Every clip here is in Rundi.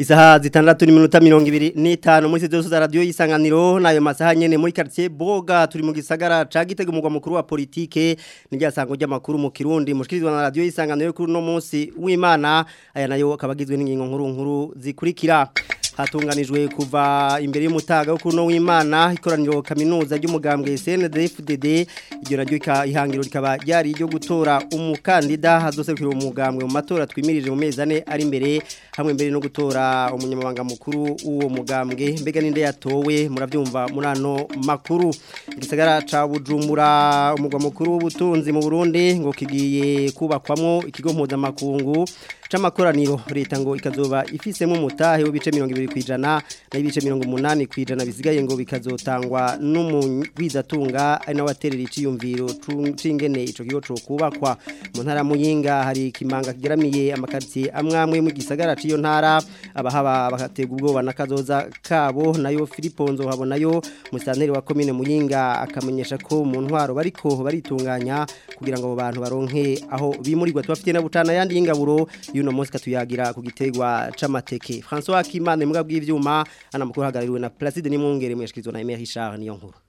Isaha zitandatu n'iminota 25 muri zose za radio Isanganiro nayo masaha nyene muri quartier Boga turi mu gisagara ca Gitega umugwa mukuru wa politike n'iryasango ry'amakuru mu Kirundi mushikirizwa na radio Isanganiro kuri no munsi w'Imana aya nayo akabagizwe n'ingingo nkuru zikurikira hatunganijwe kuva imbere y'umutaga wo kuno w'Imana ikoraniro kaminuza ry'umugambwe CNDD-FDD iryo naryo ihangiro rikaba ryari ryo gutora umukandida hazoserukira umugambwe mu matora twimirije mu mezi ane ari imbere hamwe mbere no gutora umunyamabanga mukuru uwo mugambwe mbega ninde yatowe muravyumva murano makuru igisagara ca Bujumbura umugwa mukuru w'ubutunzi mu Burundi ngo kigiye kubakwamwo ikigo mpuzamakungu c'amakoraniro leta ngo ikazoba ifisemo umutahe w'ibice 20% na ibice 80% bisigaye ngo bikazotangwa n'umugwizatunga ari nawe aterera iciyumviro cingene ico kigo cyo kubakwa mu ntara Muyinga hari kimanga kigeramiye amakartie amwamwe mu gisagara ciyo ntara abahaba bakatega ubwoba nakazoza kabo nayo Filiponzo habonayo musanteri wa commune Muyinga akamenyesha ko mu ntwaro bariko baritunganya kugira ngo abo bantu baronke aho bimurirwa tubafite na butana yandi y'ingaburo yuno munsi katuyagira ku gitegwa c'amateke François Kimane mbwa bw'ivyuma anamakuru hagaririwe na Placide Nimwongere mweshikirizwa na Emery Richard niyo nkuru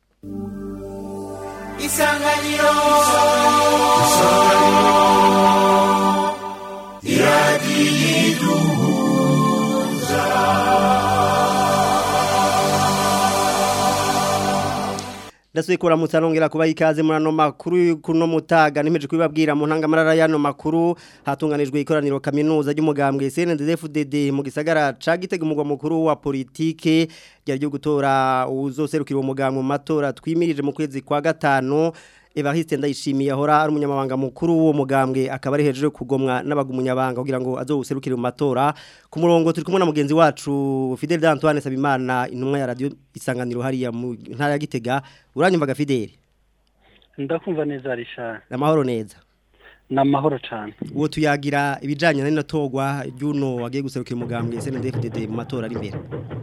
Isanganiro Dasuye kuramutsa nongera kuba ikaze murano makuru kuno mutaga nimeje kubibabwira mu ntangamarara yano makuru hatunganijwe ikoraniro kaminuza ry'umugambwe CNDD-FDD mu gisagara ca Gitega umugwa mukuru wa politike ryari ryo gutora uzoserukira umugambwe mu matora twimirije mu kwezi kwa gatano Evariste Ndayishimiye ahora ari umunyamabanga mukuru wo mugambwe akaba ari hejuru kugomwa n'abagumunyabanga kugira ngo azoserukire mu matora ku murongo turi kumwe na mugenzi wacu Fidel Antoine Sabimana intumwa ya radio Isanganiro hariya mu ntara ya Gitega uranyumvaga Fidel ndakumva neza Richard amahoro neza namahoro cyane uwo tuyagira ibijanye n'inatogwa ryuno wagiye guserukira umugambwe CNDD-FDD mu matora ari imbere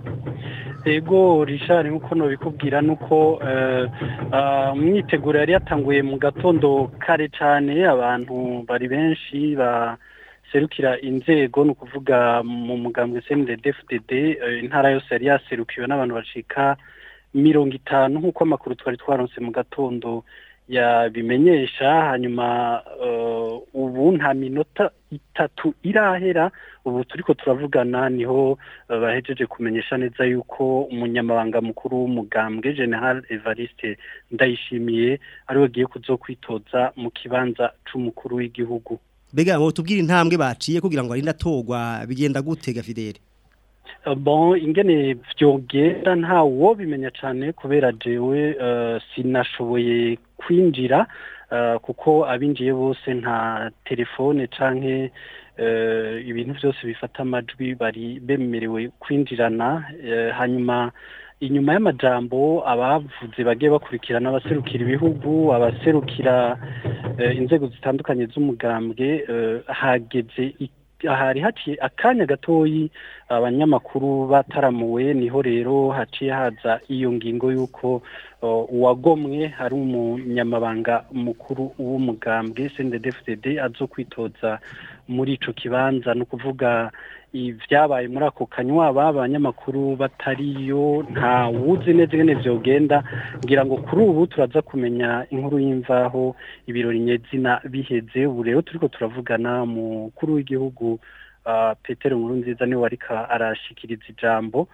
Ego Richard nkuko no bikubwira nuko mwitegura yari yatanguye mu gatondo kare cyane abantu bari benshi baserukira inzego no kuvuga mu mugambwe CNDD-FDD intara yose yari yaserukiwe n'abantu bacika 50 nkuko amakuru twari twaronse mu gatondo yabimenyesha hanyuma ubu nta minota 3 irahera ubu turiko turavugana niho bahejeje kumenyesha neza yuko umunyamabanga mukuru w'umugambwe General Evariste Ndayishimiye ari we giye kuzokwitoza mu kibanza c'umukuru w'igihugu Bega ngo tubwire intambwe baciye kugira ngo arinda togwa bigenda gutega Fidel Bon ingene vyogenda nta wo bimenya cyane kubera jewe sinashoboye kwinjira kuko abinjiye bose nta telefone canke ibintu byose bifata amajwi bari bemerewe kwinjirana hanyuma inyuma y'amajambo abavuze bagiye bakurikirana abaserukira ibihugu abaserukira inzego zitandukanye z'umugambwe hageze ahari haciye akanya gatoyi abanyamakuru bataramuwe niho rero haciye haza iyo ngingo yuko uwagomwe hari umunyamabanga mukuru w'umugambwe CNDD-FDD azokwitoza muri ico kibanza no kuvuga ivyabaye muri ako kanywa abanyamakuru batariyo nta wuzi neza ngene vyogenda ngira ngo kuri ubu turaza kumenya inkuru y'imvaho ibirori nyezina biheze ubu rero turiko turavugana mukuru w'igihugu Petero Nkurunziza niwe arika arashikiriza ijambo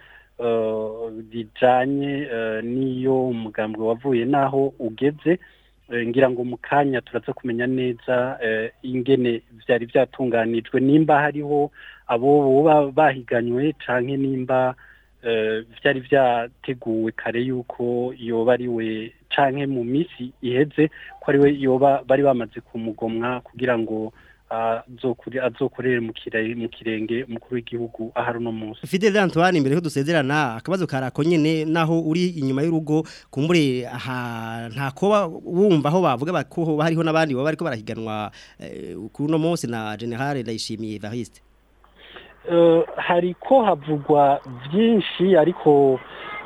bijanye niyo umugambwe wavuye naho ugeze ngira ngo mukanya turaza kumenya neza ingene vyari vyatunganijwe nimba hariho abo bahiganywe canke nimba vyari vyateguwe kare yuko yoba ari we canke mu misi iheze ko ari we yoba bari bamaze kumugomwa kugira ngo azokorere mu kirenge mukuru w'igihugu ahari no munsi Fidel Antoine imbere ko dusezerana akabazo karako nyene naho uri inyuma y'urugo kumbure nta koba wumva aho bavuga bako hariho nabandi baba bariko barahiganwa kuri no munsi na General Ndayishimiye Evariste hariko havugwa byinshi ariko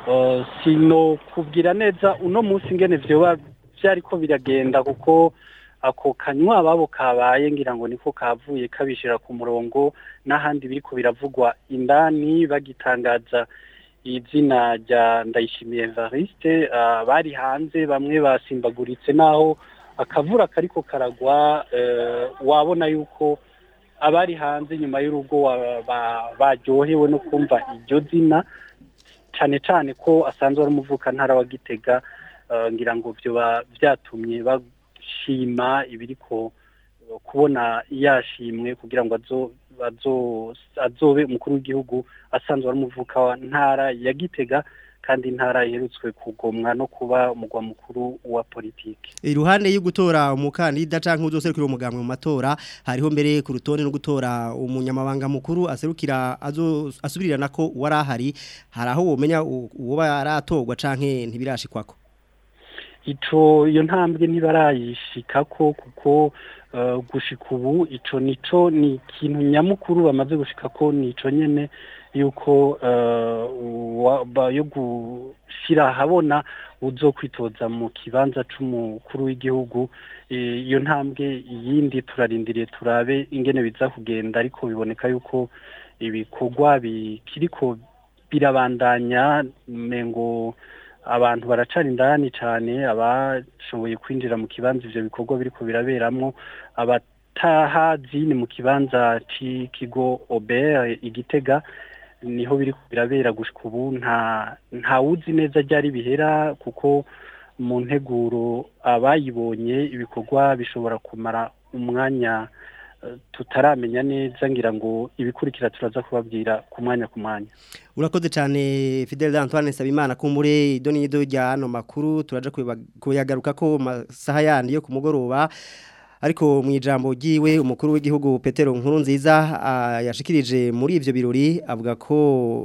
sino kubwira neza uno munsi ngene vyoba vyariko biragenda kuko ako kanywa babo kabaye ngira ngo niko kavuye kabishira ku murongo n'ahandi biriko biravugwa indani bagitangaza izina rya Ndayishimiye Evariste bari hanze bamwe basimbaguritse naho akavura kariko karagwa wabona yuko abari hanze nyuma y'urugo baryohewe no kumva iryo zina cyane cyane ko asanzwe ari umuvuka ntara wa Gitega ngira ngo byo byatumye bashima ibiriko kubona yashimwe kugira ngo azobe umukuru w'igihugu asanzwe ari umuvuka wa ntara ya Gitega kandi intara iherutswe kugomwa no kuba umugwa mukuru wa politiki. Iruhande yo gutora umukandida canke uzoserukira umugambwe mu matora hariho mbere ku rutonde no gutora umunyamabanga mukuru aserukira asubirira nako warahari haraho womenya uwo baratorwa canke ntibirashikwako. Iyo ntambwe ntibarayishikako kuko gushika ubu nico ni ikintu nyamukuru bamaze gushikako nico nyene yuko yo gushira habona uzokwitoza mu kibanza c'umukuru w'igihugu iyo ntambwe yindi turarindiriye turabe ingene biza kugenda ariko biboneka yuko ibikorwa bikiriko birabandanya mengo abantu baracana indani cyane abashoboye kwinjira mu kibanza ivyo bikorwa biriko biraberamwo abatahazi ni mu kibanza c'ikigo Aubert Igitega niho biriko birabera gushika ubu nta wuzi neza ryari bihera kuko mu nteguro abayibonye ibikorwa bishobora kumara umwanya tutaramenya neza ngira ngo ibikurikira turaza kubabwira ku mwanya urakoze cyane Fidel Antoine Sabimana kumbure idonido rya no makuru turaje kuyagaruka ko masaha yandi yo kumugoroba ariko mu ijambo giwe umukuru w'igihugu Petero Nkurunziza yashikirije muri ivyo birori avuga ko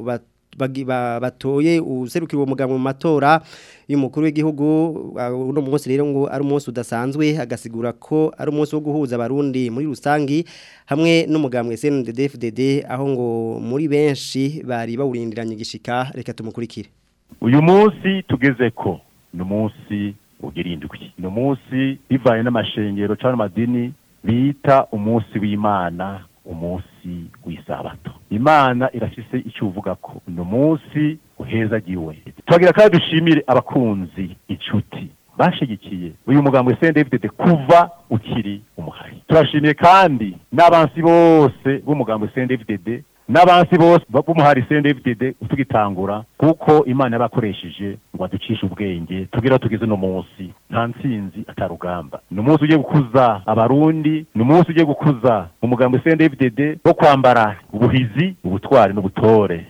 batoye userukira uwo mugambwe mu matora y'umukuru w'igihugu uno munsi rero ngo ari umunsi udasanzwe agasigura ko ari umunsi wo guhuza abarundi muri rusangi hamwe n'umugambwe CNDD-FDD aho ngo muri benshi bari bawurindiranye gishika reka tumukurikire. Uyu munsi tugeze ko no munsi ugirindwi no munsi bivaye n'amashengero cyane madini bita umunsi w'Imana umunsi w'isabato. Imana irafise icyo uvuga ko no munsi uhezagiwe. Twagira kandi dushimire abakunzi inshuti bashigikiye uyu mugambwe CNDD-FDD kuva ukiri umuhari. Turashimiye kandi n'abansi bose b'umugambwe CNDD-FDD n'abansi bose b'umuhari CNDD-FDD utugitangura kuko Imana yabakoresheje ngo aducishe ubwenge tugira tugize no munsi nta ntsinzi atarugamba. No munsi ugiye gukuza abarundi, no munsi ugiye gukuza umugambwe CNDD-FDD wo kwambara ubuhizi, ubutwari n'ubutore.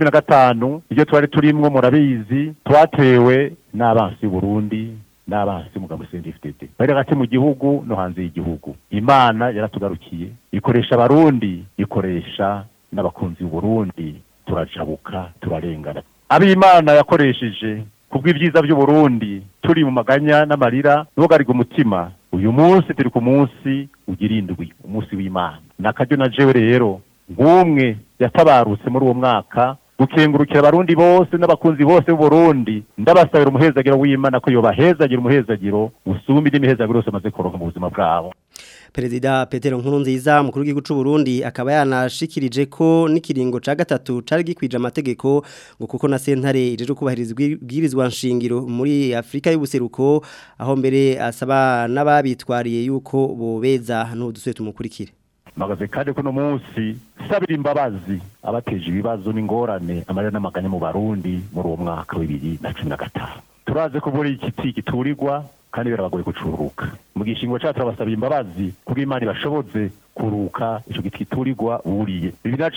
2015 ibyo twari turimwo murabizi twatewe n'abansi Burundi n'abansi umugambwe CNDD-FDD bari hagati mu gihugu no hanze y'igihugu. Imana yaratugarukiye ikoresha abarundi ikoresha n'abakunzi Burundi turajabuka turarengana. Abimana yakoresheje kubw'ibyiza by'u Burundi turi mu maganya n'amarira n'ubugariga umutima. Uyu munsi turi ku munsi ugirindwi umunsi w'Imana. Nakajyo na jewe rero ngumwe yatabarutse muri uwo mwaka gukengurukira abarundi bose n'abakunzi bose b'u Burundi ndabasabira umuhezagiro w'Imana ko yobahezagira umuhezagiro usumba imihezagiro yose amaze kuronka mu buzima bwabo. Perezida Petero Nkurunziza mukuru w'igihugu cy'u Burundi akaba yanashikirije ko n'ikiringo ca gatatu cari gikwije amategeko ngo kuko na sentare ijeje kubahiriza ibwirizwa nshingiro muri Afrika y'ubuseruko aho mbere asaba n'ababitwariye yuko bobeza n'udusuye tumukurikire. Magaze kandi ko no munsi sabira imbabazi abateje ibibazo n'ingorane amarira n'amaganya mu Barundi muri uwo mwaka wa 2015. Turaze ko buri ikiti giturirwa kandi birabagoye gucuruka. Mu gishingo cyacu turabasaba imbabazi kuko Imana ibashoboze kuruka ico gititurirwa uriye.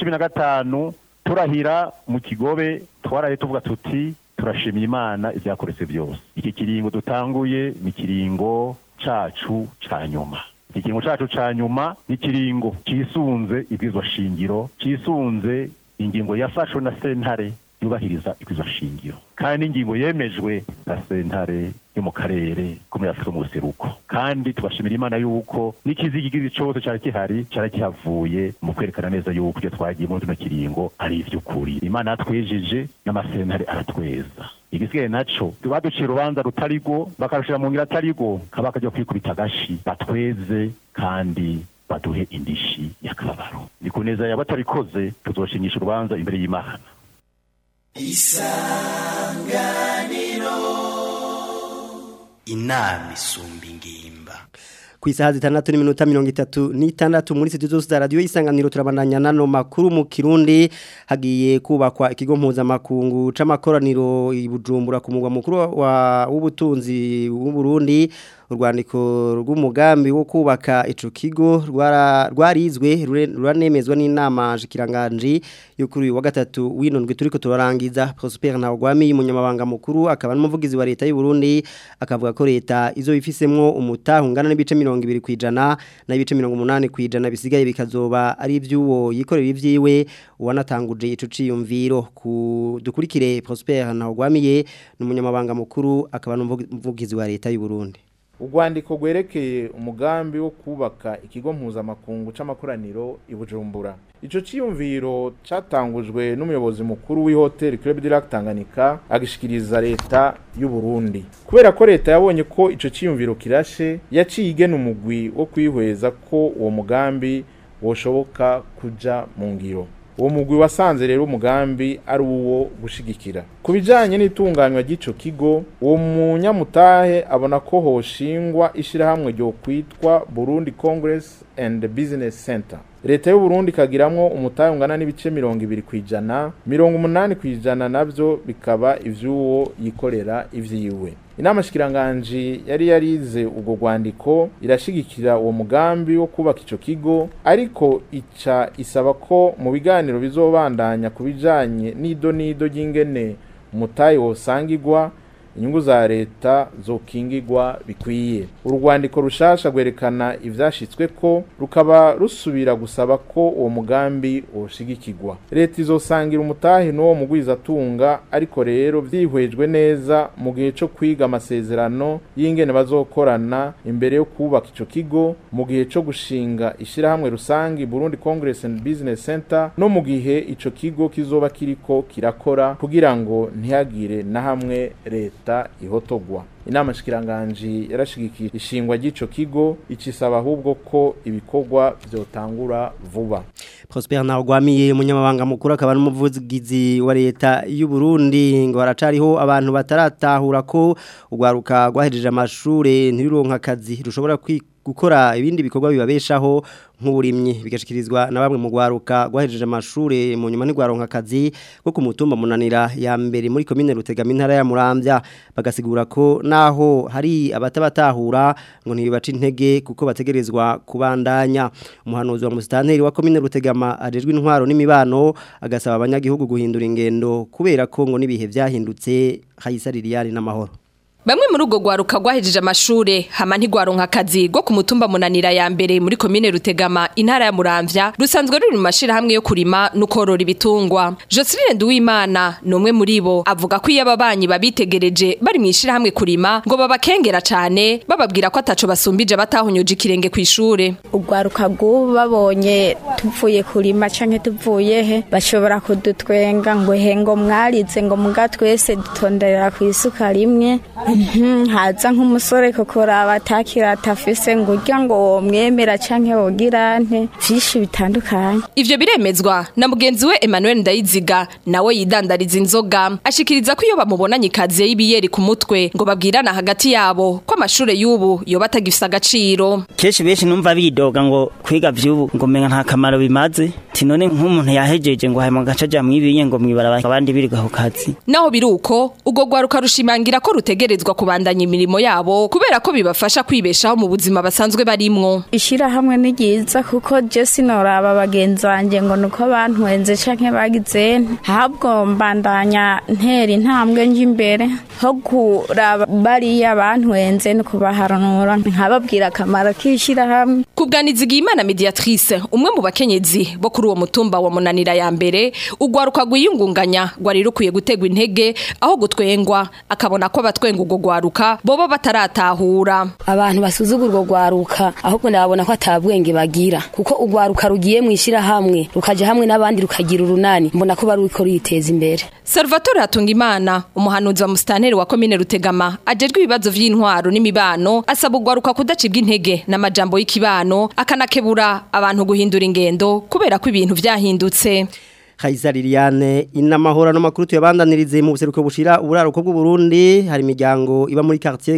2015 turahira mu Kigobe twaraye tuvuga tuti turashimira Imana ivyakoretse byose. Iki kiringo dutanguye ni kiringo cacu ca nyuma. Ikiringo cacu ca nyuma ni kiringo cisunze ibwirizwa shingiro, cisunze ingingo yafashwe na sentare yubahiriza ibwirizwa shingiro. Kandi ingingo yemejwe na sentare yo mu karere ko muri Afrika mu buseruko. Kandi tubashimira Imana yuko n'ikizigigizi cyose cyari kihari cyari kihavuye mu kwerekana neza yuko ibyo twagiye muri no kiringo ari ivy'ukuri. Imana yatwejeje n'amasentare aratweza. igisigaye naco baducira urubanza rutarigo bakarushira mu ngira atarigo kaba kajya kwikubita agashi batweze kandi baduhe indishi y'akababaro ni kuneza yabatabikoze tuzoshinyisha urubanza imbere y'Imana. Isanganiro inama isumba ingimba. Ku isaha 6:36 muri studio zose za radio Isanganiro turabandanya nano makuru mu Kirundi hagiye kubakwa ikigo mpuzamakungu c'amakoraniro i Bujumbura ku mugwa mukuru w'ubutunzi w'u Burundi. Urwandiko rw'umugambi wo kubaka ico kigo rwarizwe ruranemezwa n'inama shikiranganje yo kuri wa gatatu w'inondwe turiko turarangiza. Prosper Ntawagwami umunyamabanga mukuru akaba n'umuvugizi wa leta y'u Burundi akavuga ko leta izo bifisemwo umutaho ungana n'ibice 20% na ibice 80% bisigaye bikazoba ari ivy'uwo yikorera ivyiwe wanatanguje ico ciyumviro dukurikire. Prosper Ntawagwami n'umunyamabanga mukuru akaba n'umuvugizi wa leta y'u Burundi. Urwandiko gwerekeye umugambi wo kubaka ikigo mpuzamakungu c'amakoraniro i Bujumbura. Ico ciyumviro catangujwe n'umuyobozi mukuru w'Hotel Club de Lac Tanganyika agishikiriza leta y'u Burundi. Kubera ko leta yabonye ko ico ciyumviro kirashe yaciye igena umugwi wo kwihweza ko uwo mugambi woshoboka kuja mu ngiro. Uwo mugwi wasanze rero umugambi ari uwo gushigikira. Kubijanye n'itunganywa ry'ico kigo, uwo munyamutahe abona ko hoshingwa ishirahamwe ryo kwitwa Burundi Congress and Business Center. Leta y'u Burundi kagiramwo umutahe ungana n'ibice 20%, 80% navyo bikaba ivy'uwo yikorera ivyiwe. Inama shikiranganje yari yarize ubwo rwandiko irashigikira uwo mugambi wo kubaka ico kigo, ariko ica isaba ko mu biganiro bizobandanya kubijanye nido y'ingene umutahe wosangirwa inyungu za leta zokingirwa bikwiye. Urwandiko rushasha gwerekana ivyashitswe ko rukaba rusubira gusaba ko uwo mugambi woshigikirwa. Leta izosangira umutahe n'uwo mugwiza tunga, ariko rero vyihwejwe neza mu gihe cyo kwiga amasezerano y'ingene bazokorana imbere yo kubaka ico kigo, mu gihe cyo gushinga ishirahamwe rusangi Burundi Congress and Business Center, no mu gihe ico kigo kizoba kiriko kirakora kugira ngo ntihagire na hamwe leta ihotogwa. Inama shikiranganje yarashigikiye ishingwa ry'ico kigo icisaba ahubwo ko ibikorwa byotangura vuba. Prosper Ntawagwami umunyamabanga mukuru akaba n'umuvugizi wa leta y'u Burundi ngo haracariho abantu bataratahura ko ugwaruka gwahejeje amashure ntiruronka akazi rushobora gukora ibindi bikorwa bibabeshaho nk'uburimyi. Bigashikirizwa na bamwe mu gwaruka gwahejeje amashure mu nyuma n'igwaronka akazi ko ku mutumba Munanira ya mbere muri commune Rutegama intara ya Muramvya. Bagasigura ko naho hari abatabatahura ngo ntibibaca intege kuko bategerezwa kubandanya. Umuhanuzi wa musitanteri wa commune Rutegama ajejwe intwaro n'imibano agasaba abanyagihugu guhindura ingendo kubera ko ngo nibihe vyahindutse Hayisaririari n'amahoro. Bamwe muri ugo gwaruka gwahejeje amashure hama ntigwaronka akazi go ku mutumba Munanira ya mbere muri commune Rutegama intara ya Muramvya rusanzwe ruri mu mashira hamwe yo kurima no korora ibitungwa. Joseline Nduwimana numwe muri bo avuga ko yababanyi babitegereje bari mu ishira hamwe kurima ngo babakengera cyane bababwira ko ataco basumbije batahunyuje ikirenge kw'ishure. Ugwaruka babonye tuvuye kurima canke tuvuye he bashobora kudutwenga ngo hengo mwarize ngo mugatwese dutondera kw'isuka rimwe. Haza nk'umusore kokora abatakira atafise ngo urya ngo mwemera canke wogira nte vyinshi bitandukanye. Ivyo biremezwa na mugenzi we Emmanuel Ndayiziga nawe yidandariza inzoga ashikiriza ko iyo bamubonanye ikaze y'ibiyeri ku mutwe ngo babwirana hagati yabo ko amashure y'ubu yo batagifisa agaciro. Keshi benshi numva bidoga ngo kwiga vy'ubu ngo menga nta kamaro bimaze tinone nk'umuntu yahejeje ngo hayemo gacaja mwibiye ngo mwibara abandi biriga ho kazi. Naho biruko ugo gwaruka rushimangira ko rutegerezwa kubandanya imirimo yabo kubera ko bibafasha kwibeshaho mu buzima basanzwe barimwo. Ishira hamwe ni giza kuko je sinoraba bagenzi banje ngo nuko bantwenze canke bagize habwo mbandanya nteri ntambwe nje imbere ho kuraba bari abantwenze no kubaharanura nkababwira akamaro k'ishira hamwe. Kubganiziga Imana Mediatrice umwe mu bakenyezi bo kuri uwo mutumba wa Munanira ya mbere ugwaruka gwiyungunganya gwari rukwiye gutegwa intege aho gutwengwa akabona ko abatwenga ubwo gwaruka boba bataratahura. Abantu basuzugura urwo gwaruka ahubwo nabona ko atabwenge bagira kuko ugwaruka rugiye mwishira hamwe rukaje hamwe n'abandi rukagira urunani mbona ko bari ko riteza imbere. Salvatore Hatungimana umuhanuzi wa mustaneri wa komine Rutegama ajejwe ibibazo vy'intwaro n'imibano asaba ugwaruka kudacibwa intege n'amajambo y'ikibano akanakebura abantu guhindura ingendo kubera ko ibintu vyahindutse. Kaiza Liliane inamahora no makuru tuyabandanirize mu buseruko bushira uburaruko bw'u Burundi hari imiryango iba muri quartier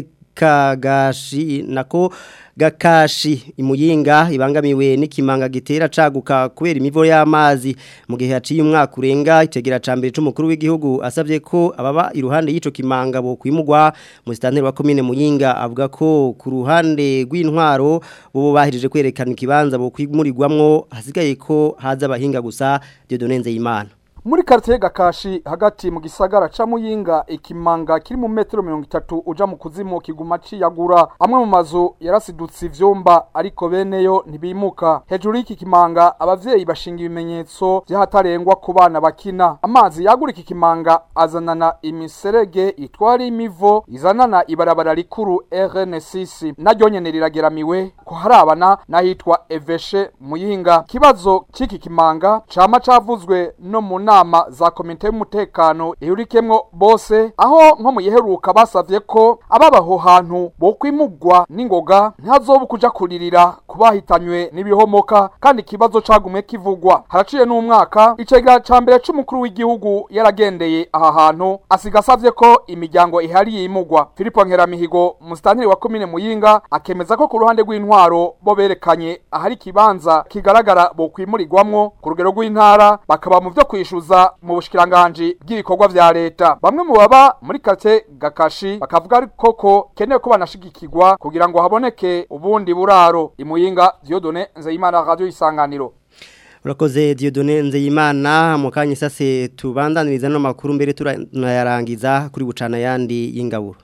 Kagashi nako Gakashi imuyinga ibangamiwe n'ikimanga gitera caguka kubera imivo y'amazi mu gihe haciye umwaka urenga itegera cambere c'umukuru w'igihugu asavye ko ababa iruhande y'ico kimanga bo kwimugwa mu stanteri wa commune Muyinga avuga ko ku ruhande rw'intwaro bo bahirije kwerekana ikibanza bo kwimurirwamwo hasigaye ko haza abahinga gusa Dieudonne Nzeyimana. Muri quartier Gakashi hagati mu gisagara ca Muyinga ikimanga kiri mu metero 30 uja mu kuzimu kiguma ciyagura amwe mu mazu yarasidutse ivyomba ariko beneyo ntibimuka hejuru y'iki kimanga abavyeyi bashinga ibimenyetso vyahatarengwa ku bana bakina amazi yagura iki kimanga azanana imiserege itwari imivo izanana ibarabara rikuru RN6 naryo nyene rirageramiwe ko harabana nahitwa Eveshe Muyinga kibazo c'iki kimanga cama cavuzwe no mu nama za komite y'umutekano ihurikemwo bose aho nko mu yeheruka basavye ko ababaho hantu bo kwimugwa n'ingoga ntazobu kuja kuririra kubahitanywe n'ibihomoka kandi kibazo cagumwe kivugwa haraciye n'umwaka icega cambere c'umukuru w'igihugu yaragendeye aha hantu asigasavye ko imiryango ihari yimugwa Philippe Nkeramihigo mustanteri wa komine Muyinga akemeza ko ku ruhande rw'intwaro bo berekanye ahari kibanza kigaragara bo kwimurirwamwo ku rugero rw'intara bakaba mu vyo kwishuza mu bushikiranganje bw'ibikorwa vya leta bamwe mu baba muri quartier Gakashi bakavuga koko keneye ko banashigikirwa kugira ngo haboneke ubundi buraro Imuyinga Dieudonne Nzeyimana Radio Isanganiro. Urakoze Dieudonne Nzeyimana mu kanya sase tubandaniriza no makuru mbere tunayarangiza kuri bucana yandi y'ingaburo.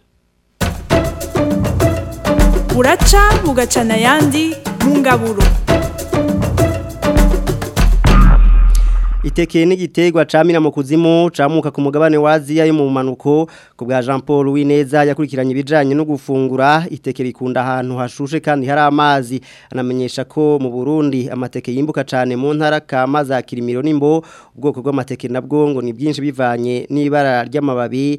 Buraca bugacana yandi mu ngaburo. Iteke n'igitegwa camira mu kuzimu camuka ku mugabane wa Aziya yo mu manuko ku bwa Jean Paul Wineza yakurikiranye ibijanye no gufungura iteke rikunda ahantu hashushe kandi hari amazi anamenyesha ko mu Burundi amateke yimbuka cane mu ntara kama za Kirimiro nimbo ubwoko bw'amateke nabwo ngo ni byinshi bivanye n'ibara ry'amababi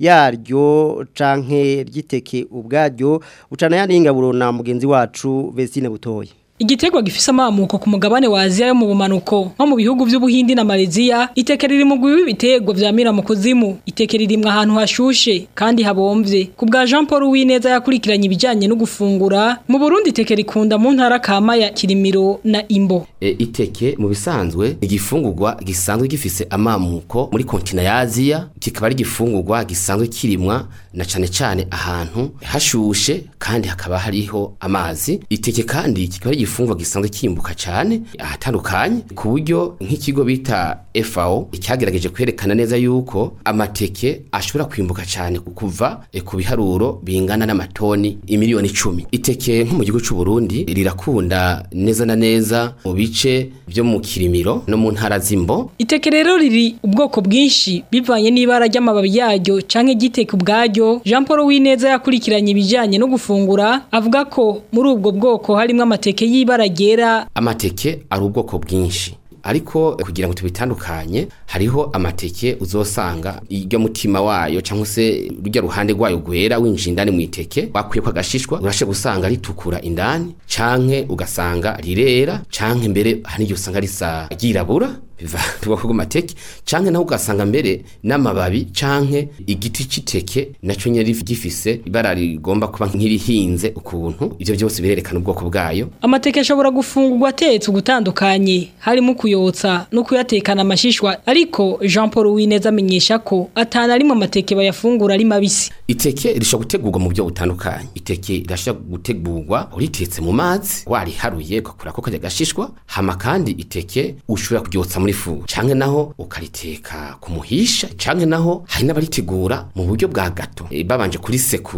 yaryo canke ryiteke ubwaryo ucana yandi ingaburo na mugenzi wacu Vestine Butoyi. Igitegwa gifise amamuko ku mugabane wa Aziya yo mu bumanuko nko mu bihugu by'ubuhindi na Malaysia iteke riri mu gwibi bitegwa vyamira mu kuzimu iteke ririmwe ahantu hashushe kandi habomvye ku bwa Jean Paul Wineza yakurikiranye ibijanye no gufungura mu Burundi iteke rikunda mu ntara kama ya Kirimiro na Imbo. Iteke mu bisanzwe igifungurwa gisanzwe gifise amamuko muri kontinent ya Aziya kikaba ari gifungurwa gisanzwe kirimwa na cane ahantu hashushe kandi hakaba hariho amazi iteke kandi kikaba igifungwa gisanzwe kimbuka cyane ahatandukanye ku buryo nk'ikigo bita FAO icyagerageje kwerekana neza yuko amateke ashobora kwimbuka cyane kuva ku biharuro bingana n'amatoni imiliyoni 10 iteke nko mu gihugu cy'u Burundi rirakunda neza na neza mu bice byo mu Kirimiro no mu ntara zimbo iteke rero riri ubwoko bwinshi bivanye n'ibara ry'amababi yaryo canke giteke ubwaryo Jean Paul Wineza yakurikiranye ibijanye no gufungura avuga ko muri ubwo bwoko harimo amateke y'ibara ryera amateke ari ubwoko bwinshi ariko kugira ngo tubitandukanye hariho amateke uzosanga iryo mutima wayo cyangwa se rujya ruhande rwayo gwera winjira indani mu iteke bakwiye kwagashishwa urashe gusanga ritukura indani canke ugasanga rirera canke mbere hari usanga risa girabura biva ku mateke canke naho ugasanga mbere n'amababi canke igiti citeke naco nyeri gifise ibara rigomba kuba nk'irihinze ukuntu ivyo byose birerekana ubwoko bwayo amateke ashobora gufungurwa atetse gutandukanye harimo kuyotsa no kuyatekana amashishwa ariko Jean Paul Wineza amenyesha ko atana arimo amateke bayafungura ari mabisi iteke rishobora gutegurwa mu byo butandukanye iteke irashobora gutegurwa uritetse mu mazi wariharuye ukakura ko kajya gashishwa hama kandi iteke ushobora kuryotsa muri fu canke naho ukariteka kumuhisha canke naho hari n'abaritegura mu buryo bwa gato babanje kurisekura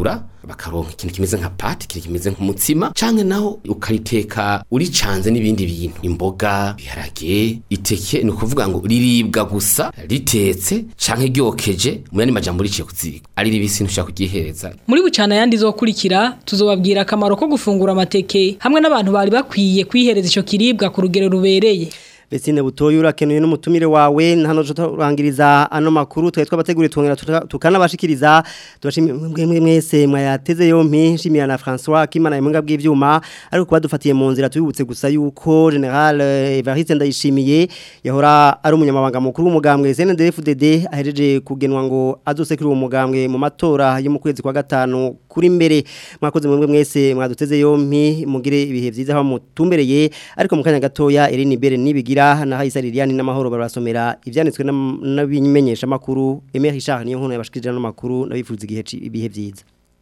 bakaronka ikintu kimeze nka pati ikintu kimeze nk'umutsima canke naho ukariteka uricanze n'ibindi bintu imboga biharage iteke ni ukuvuga ngo riribwa gusa ritetse canke ryokeje muri majambo riciye kuziko ari ribisi ntushaka kugihereza muri bucana yandi zokurikira tuzobabwira akamaro ko gufungura amateke hamwe n'abantu bari bakwiye kwihereza ico kiribwa ku rugero rubereye. Besine butoyi urakenuye n'umutumire wawe hano turangiriza ano makuru twetwa bateguriye twongera tukanabashikiriza tubashimwe mwese mwayateze yompi nshimira na François Kimana imunga bw'ivyuma ariko kuba dufatiye mu nzira tubibutse gusa yuko General Evariste Ndayishimiye yahora ari umunyamabanga mukuru w'umugambwe CNDD-FDD ahereje kugenwa ngo azosekira uwo mugambwe mu matora yo mu kwezi kwa gatanu kuri mbere mwakoze mwese mwaduteze yompi mugire ibihe vyiza aho mutumbereye ariko mu kanya gatoya Eline Bere nibigira na Haisa Liliane n'amahoro barasomera ivyanditswe n'abimenyesha makuru Emery Richard niyo nkono yabashikirije n'amakuru nabifuza ibihe vyiza.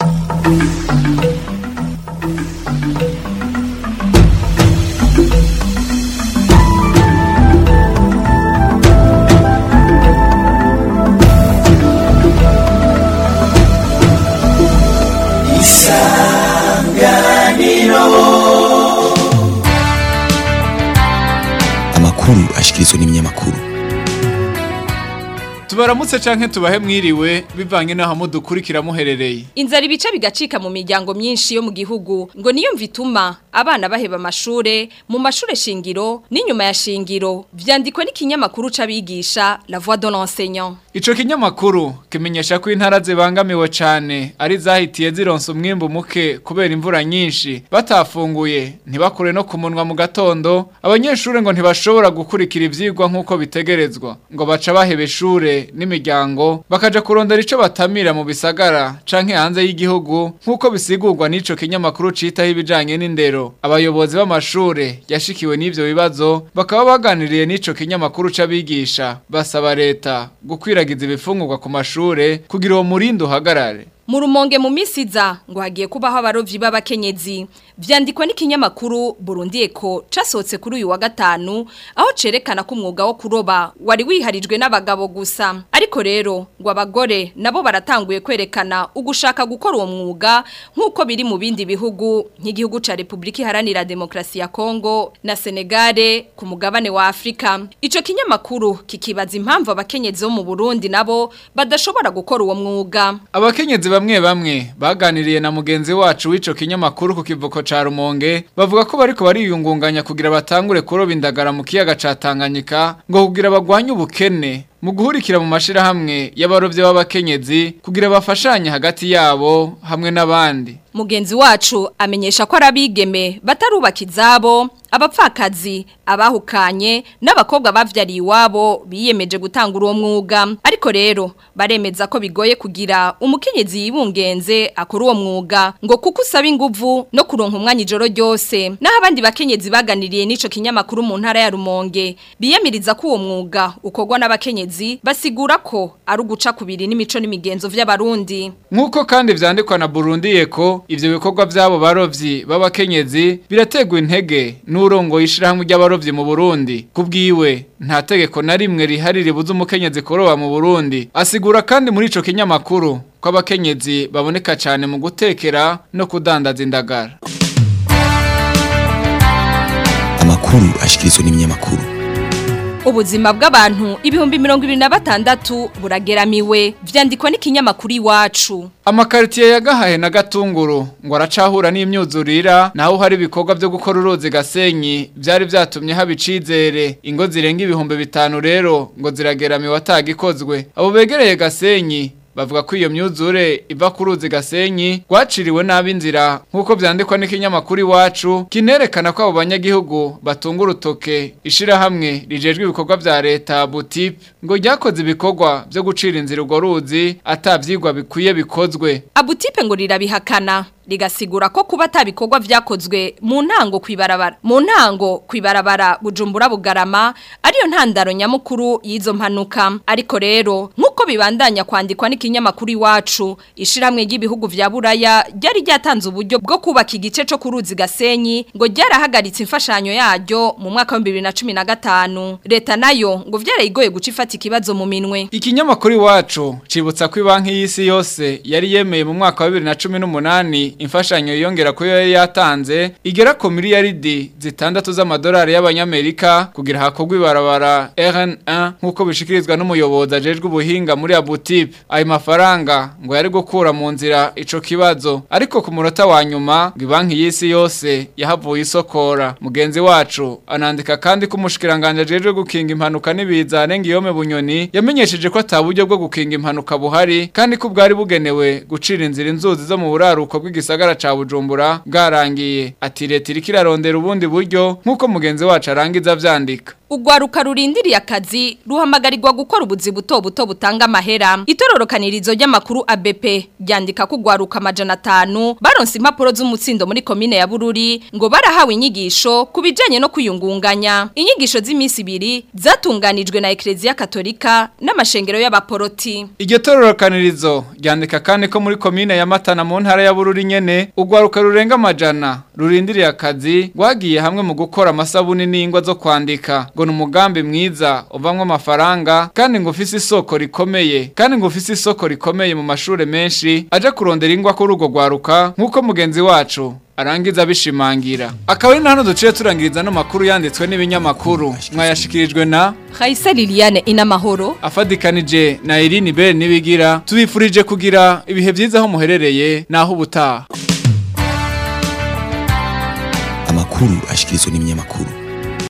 Amakuru ashikirizwa n'ibinyamakuru. Tubaramutse canke tubahe mwiriwe bivanye naho mudukurikira muherereye. Inzara ibice bigacika mu miryango myinshi yo mu gihugu ngo niyo mvituma abana baheba amashure mu mashure shingiro n'inyuma ya shingiro vyandikwa n'ikinyamakuru c'abigisha La Voix de l'enseignant. Ico kinyamakuru kimenyesha ko intara zibangamiwe cane ari zahitiye zironsa umwimbu muke kubera imvura nyinshi batafunguye ntibakure no kumunwa mu gatondo abanyeshure ngo ntibashobora gukurikira ivyigwa nkuko bitegerezwa ngo baca bahebe shure n'imiryango bakaja kurondera ico batamira mu bisagara canke hanze y'igihugu nkuko bisigurwa n'ico kinyamakuru citaho ibijanye n'indero abayobozi b'amashure yashikiwe n'ivyo bibazo bakaba baganiriye n'ico kinyamakuru c'abigisha basaba leta gukwiragiza ibifungurwa ku mashure kugira uwo murindo uhagarare. Mu Rumonge mu misiza ngo hagiye kubaho abarovyi b'abakenyezi vyandikwa n'ikinyamakuru Burundi Eco casohotse kuri uyu wa gatanu aho cerekana ko umwuga wo kuroba wari wiharijwe n'abagabo gusa ariko rero ngo abagore nabo baratanguye kwerekana ugushaka gukora uwo mwuga nkuko biri mu bindi bihugu nk'igihugu ca Republika Iharanira Demokrasi ya Kongo na Senegale ku mugabane wa Afrika. Ico kinyamakuru kikibaza impamvu abakenyezi bo mu Burundi nabo badashobora gukora uwo mwuga. Abakenyezi bamwe baganiriye na mugenzi wacu w'ico kinyamakuru ku kivuko ca Rumonge bavuga ko bariko bariyungunganya kugira batangure kuroba indagara mu kiyaga ca Tanganyika ngo kugira bagwanye ubukene mu guhurikira mu mashirahamwe y'abarovyi b'abakenyezi kugira bafashanye hagati yabo hamwe n'abandi. Mugenzi wacu amenyesha ko arabigeme batarubaka izabo abapfakazi abahukanye n'abakobwa bavyariye iwabo biyemeje gutangura uwo mwuga ariko rero baremeza ko bigoye kugira umukenyezi yibungenze akora uwo mwuga ngo kuko usaba inguvu no kuronka umwanya ijoro ryose naho abandi bakenyezi baganiriye n'ico kinyamakuru mu ntara ya Rumonge biyemiriza ko uwo mwuga ukorwa n'abakenyezi basigura ko ari uguca kubiri n'imico n'imigenzo vy'abarundi nkuko kandi vyandikwa na Burundi Eco ivyo bikorwa vyabo barovyi b'abakenyezi birategwa intege n'urongo yishirahamwe ry'abarovyi mu Burundi kubwiwe nta tegeko na rimwe rihari ribuza umukenyezi kuroba mu Burundi asigura kandi muri ico kinyamakuru ko abakenyezi baboneka cyane mu gutekera no kudandaza indagara. Amakuru ashikirizwa n'ibinyamakuru. Ubuzima bw'abantu ibihumbi 26 burageramiwe vyandikwa n'ikinyamakuru iwacu. Amakaritiye ya Gahahe na Gatunguru ngo aracahura n'imyuzurira naho hari ibikorwa byo gukora uruzi Gasenyi byari byatumye habicizere ingo zirenga ibihumbi 5 rero ngo zirageramiwe atagikozwe abo begereye Gasenyi bavuga ko iyo myuzure iva ku ruzi Gasenyi gwaciriwe n'abinzira nkuko vyandikwa n'ikinyamakuru iwacu kinerekana ko abo banyagihugu batunga urutoke ishira hamwe rijejwe ibikorwa vya leta Butip ngo ryakoze ibikorwa byo gucira inzira urwo ruzi atavyigwa bikwiye bikozwe. Abutipe ngo rirabihakana rigasigura ko kuba atabikorwa vyakozwe mu ntango kwibarabara Bujumbura Bugarama ariyo ntandaro nyamukuru y'izo mpanuka ariko rero nkuko bibandanya kwandikwa n'ikinyamakuru iwacu ishiramwe ry'ibihugu vya Buraya ryari ryatanze uburyo bwo kubaka igice cyo kuruzi Gasenyi ngo ryarahagaritse imfashanyo yaryo mu mwaka wa 2015 leta nayo ngo vyarayigoye guca ifata ikibazo mu minwe. Ikinyamakuru iwacu cibutsa ko banki y'isi yose yari yemeye mu mwaka wa 2018 imfashanyo yongera ko yari yatanze igera ku miliyaridi zitandatu z'amadolari y'abanyamerika kugira hakogwe ibarabara RN1 nkuko bishikirizwa n'umuyobozi ajejwe ubuhinga muri Abutip. Ayo mafaranga ngo yari gukura mu nzira ico kibazo ariko ku munota wa nyuma ngo banki y'isi yose yahavuye isokora. Mugenzi wacu anandika kandi ko umushikiranganje ajejwe gukinga impanuka n'ibiza Ngiyome Bunyoni yamenyesheje ko ataburyo bwo gukinga impanuka buhari kandi ko bwari bugenewe gucira inzira inzuzi zo mu buraruko bw'igisagara ca Bujumbura bwarangiye. Ati leta irikirarondera ubundi buryo nkuko mugenzi wacu arangiza vyandika. Ugwaruka rurindiriye akazi ruhamagarirwa gukora ubuzi buto butanga amahera. Itororokanirizo ry'amakuru ABP ryandika ko ugwaruka 500 baronse impapuro z'umutsindo muri komine ya Bururi ngo barahawe inyigisho kubijanye no kuyungunganya. Inyigisho z'imisi 2 zatunganijwe na Ecclesia Katolika n'amashengero y'abaporoti. Iryo tororokanirizo ryandika kandi ko muri komine ya Matana mu ntara ya Bururi nyene ugwaruka rurenga 100 rurindiriye akazi gwagiye hamwe mu gukora amasabuni n'ingwa zo kwandika. Ngo numugambi mwiza uvamwe amafaranga kandi ngo ufise isoko rikomeye mu mashure menshi aje kurondera ingwa ko rugo gwaruka nkuko mugenzi wacu arangiza bishimangira. Akaba ari hano duciye turangiriza no makuru yanditswe n'ibinyamakuru mwayashikirijwe na Khaisa Liliane Inamahoro afadikanije na Irene Bell nibigira. Tubifurije kugira ibihe byiza aho muherereye naho ubutaha. Amakuru ashikirizwa n'ibinyamakuru.